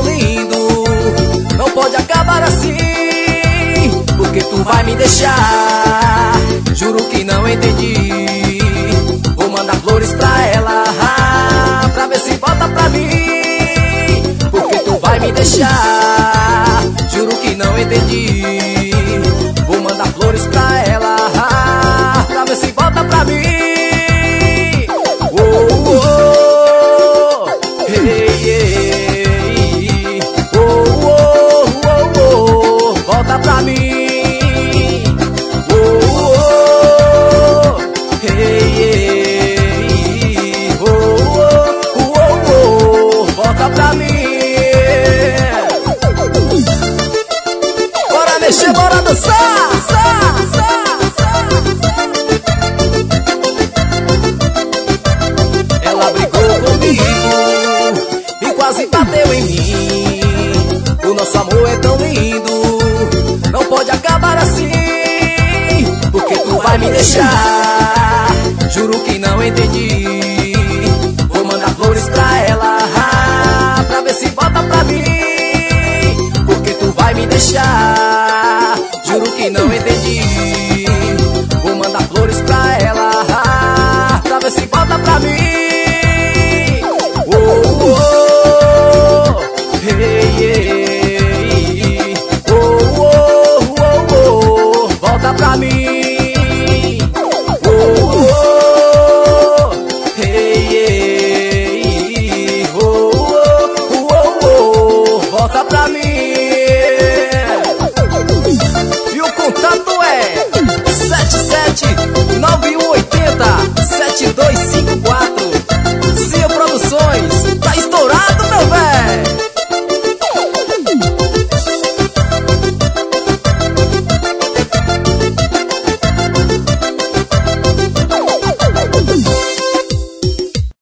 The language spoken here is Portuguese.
tão lindo, não pode acabar assim, porque tu vai me deixar. Juro que não entendi. Vou mandar flores pra ela, pra ver se volta pra mim, porque tu vai me deixar. Juro que não entendi. Vou mandar flores pra ela, pra ver se volta pra mim. Oh, oh, hey, hey, oh, oh, oh, oh, volta pra mim. Oh, oh, hey, hey, oh, oh, oh, oh, volta pra mim. Bora mexer, bora dançar. Ela brigou comigo e quase bateu em mim. O nosso amor é tão lindo, não pode acabar assim, porque tu vai me deixar. Juro que não entendi.